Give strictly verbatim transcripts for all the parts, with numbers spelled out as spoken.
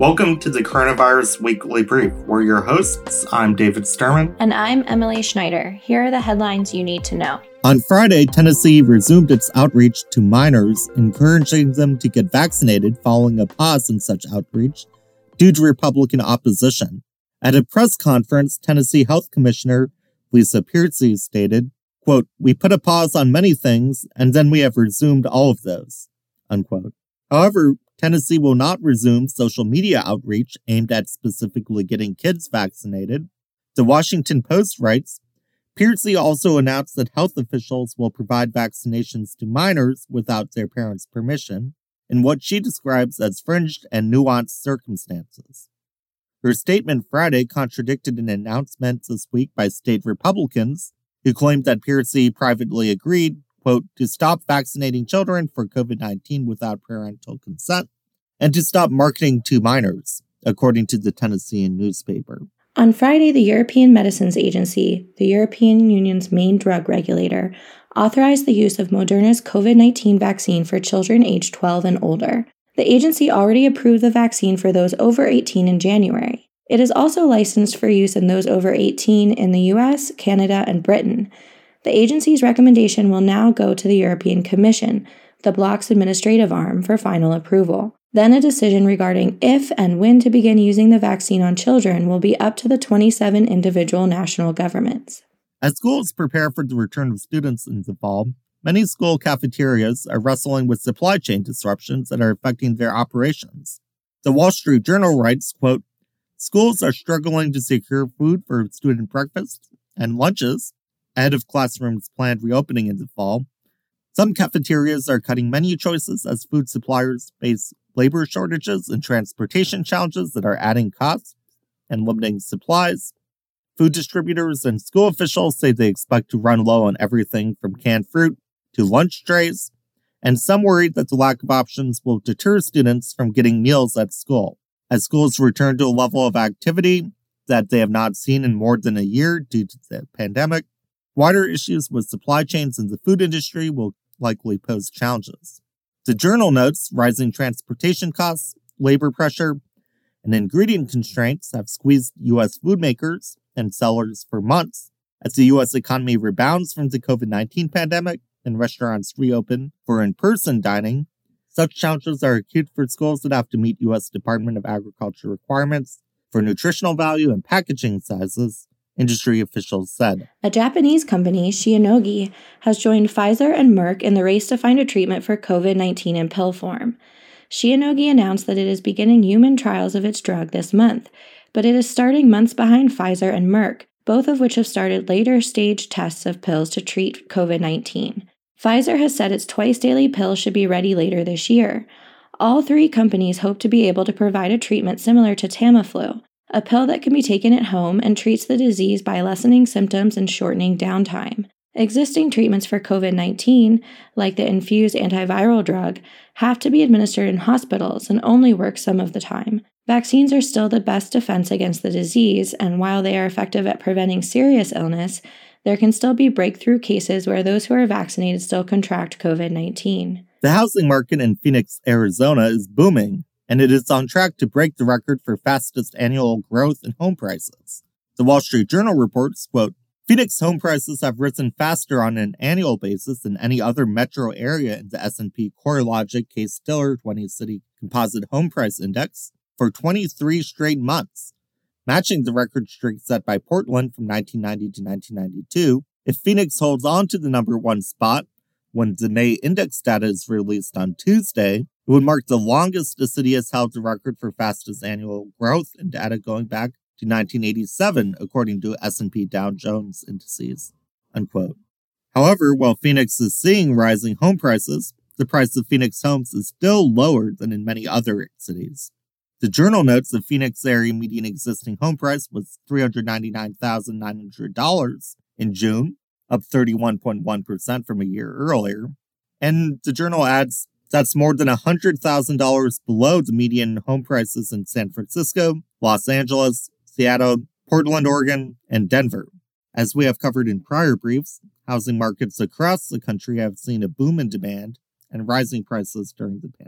Welcome to the Coronavirus Weekly Brief. We're your hosts. I'm David Sturman. And I'm Emily Schneider. Here are the headlines you need to know. On Friday, Tennessee resumed its outreach to minors, encouraging them to get vaccinated following a pause in such outreach due to Republican opposition. At a press conference, Tennessee Health Commissioner Lisa Piercy stated, quote, "We put a pause on many things, and then we have resumed all of those," unquote. However, Tennessee will not resume social media outreach aimed at specifically getting kids vaccinated. The Washington Post writes, Piercy also announced that health officials will provide vaccinations to minors without their parents' permission, in what she describes as fringed and nuanced circumstances. Her statement Friday contradicted an announcement this week by state Republicans, who claimed that Piercy privately agreed, quote, to stop vaccinating children for covid nineteen without parental consent, and to stop marketing to minors, according to the Tennessean newspaper. On Friday, the European Medicines Agency, the European Union's main drug regulator, authorized the use of Moderna's covid nineteen vaccine for children aged twelve and older. The agency already approved the vaccine for those over eighteen in January. It is also licensed for use in those over eighteen in the U S, Canada, and Britain. The agency's recommendation will now go to the European Commission, the bloc's administrative arm, for final approval. Then a decision regarding if and when to begin using the vaccine on children will be up to the twenty-seven individual national governments. As schools prepare for the return of students in the fall, many school cafeterias are wrestling with supply chain disruptions that are affecting their operations. The Wall Street Journal writes, quote, schools are struggling to secure food for student breakfast and lunches ahead of classrooms' planned reopening in the fall. Some cafeterias are cutting menu choices as food suppliers face labor shortages and transportation challenges that are adding costs and limiting supplies. Food distributors and school officials say they expect to run low on everything from canned fruit to lunch trays, and some worried that the lack of options will deter students from getting meals at school. As schools return to a level of activity that they have not seen in more than a year due to the pandemic, wider issues with supply chains in the food industry will likely pose challenges. The Journal notes rising transportation costs, labor pressure, and ingredient constraints have squeezed U S food makers and sellers for months. As the U S economy rebounds from the covid nineteen pandemic and restaurants reopen for in-person dining, such challenges are acute for schools that have to meet U S Department of Agriculture requirements for nutritional value and packaging sizes, industry officials said. A Japanese company, Shionogi, has joined Pfizer and Merck in the race to find a treatment for covid nineteen in pill form. Shionogi announced that it is beginning human trials of its drug this month, but it is starting months behind Pfizer and Merck, both of which have started later stage tests of pills to treat covid nineteen. Pfizer has said its twice-daily pill should be ready later this year. All three companies hope to be able to provide a treatment similar to Tamiflu, a pill that can be taken at home and treats the disease by lessening symptoms and shortening downtime. Existing treatments for covid nineteen, like the infused antiviral drug, have to be administered in hospitals and only work some of the time. Vaccines are still the best defense against the disease, and while they are effective at preventing serious illness, there can still be breakthrough cases where those who are vaccinated still contract covid nineteen. The housing market in Phoenix, Arizona is booming, and it is on track to break the record for fastest annual growth in home prices. The Wall Street Journal reports, quote, Phoenix home prices have risen faster on an annual basis than any other metro area in the S and P CoreLogic Case-Stiller twenty-City Composite Home Price Index for twenty-three straight months, matching the record streak set by Portland from nineteen ninety to nineteen ninety-two. If Phoenix holds on to the number one spot when the May index data is released on Tuesday, it would mark the longest the city has held the record for fastest annual growth in data going back to nineteen eighty-seven, according to S and P Dow Jones indices, unquote. However, while Phoenix is seeing rising home prices, the price of Phoenix homes is still lower than in many other cities. The Journal notes the Phoenix area median existing home price was three hundred ninety-nine thousand nine hundred dollars in June, up thirty-one point one percent from a year earlier. And the Journal adds that's more than one hundred thousand dollars below the median home prices in San Francisco, Los Angeles, Seattle, Portland, Oregon, and Denver. As we have covered in prior briefs, housing markets across the country have seen a boom in demand and rising prices during the pandemic.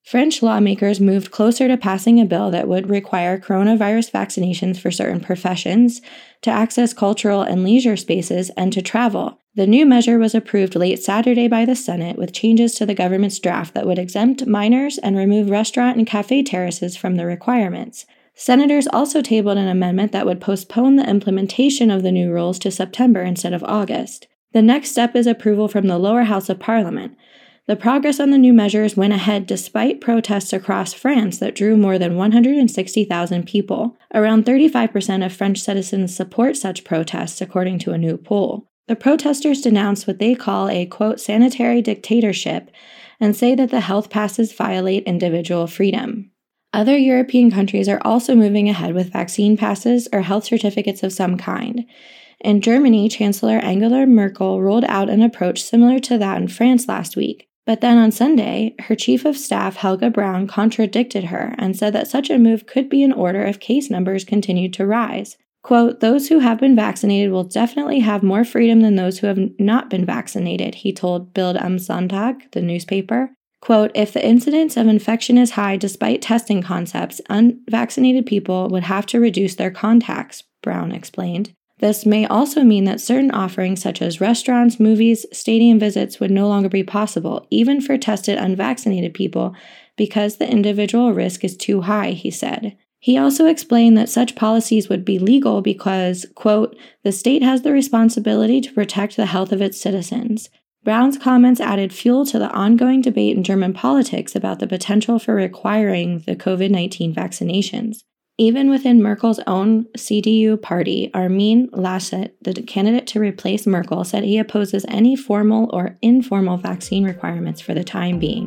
French lawmakers moved closer to passing a bill that would require coronavirus vaccinations for certain professions, to access cultural and leisure spaces, and to travel. The new measure was approved late Saturday by the Senate with changes to the government's draft that would exempt minors and remove restaurant and cafe terraces from the requirements. Senators also tabled an amendment that would postpone the implementation of the new rules to September instead of August. The next step is approval from the lower house of parliament. The progress on the new measures went ahead despite protests across France that drew more than one hundred sixty thousand people. Around thirty-five percent of French citizens support such protests, according to a new poll. The protesters denounce what they call a, quote, sanitary dictatorship and say that the health passes violate individual freedom. Other European countries are also moving ahead with vaccine passes or health certificates of some kind. In Germany, Chancellor Angela Merkel rolled out an approach similar to that in France last week. But then on Sunday, her chief of staff, Helga Braun, contradicted her and said that such a move could be in order if case numbers continued to rise. Quote, those who have been vaccinated will definitely have more freedom than those who have not been vaccinated, he told Bild am Sonntag, the newspaper. Quote, if the incidence of infection is high despite testing concepts, unvaccinated people would have to reduce their contacts, Braun explained. This may also mean that certain offerings such as restaurants, movies, stadium visits would no longer be possible, even for tested unvaccinated people, because the individual risk is too high, he said. He also explained that such policies would be legal because, quote, the state has the responsibility to protect the health of its citizens. Braun's comments added fuel to the ongoing debate in German politics about the potential for requiring the covid nineteen vaccinations. Even within Merkel's own C D U party, Armin Laschet, the candidate to replace Merkel, said he opposes any formal or informal vaccine requirements for the time being.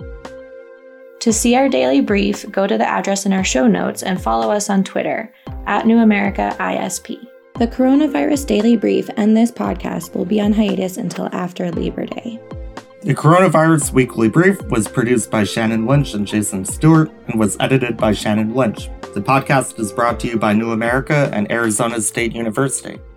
To see our daily brief, go to the address in our show notes and follow us on Twitter, at New America I S P. The Coronavirus Daily Brief and this podcast will be on hiatus until after Labor Day. The Coronavirus Weekly Brief was produced by Shannon Lynch and Jason Stewart and was edited by Shannon Lynch. The podcast is brought to you by New America and Arizona State University.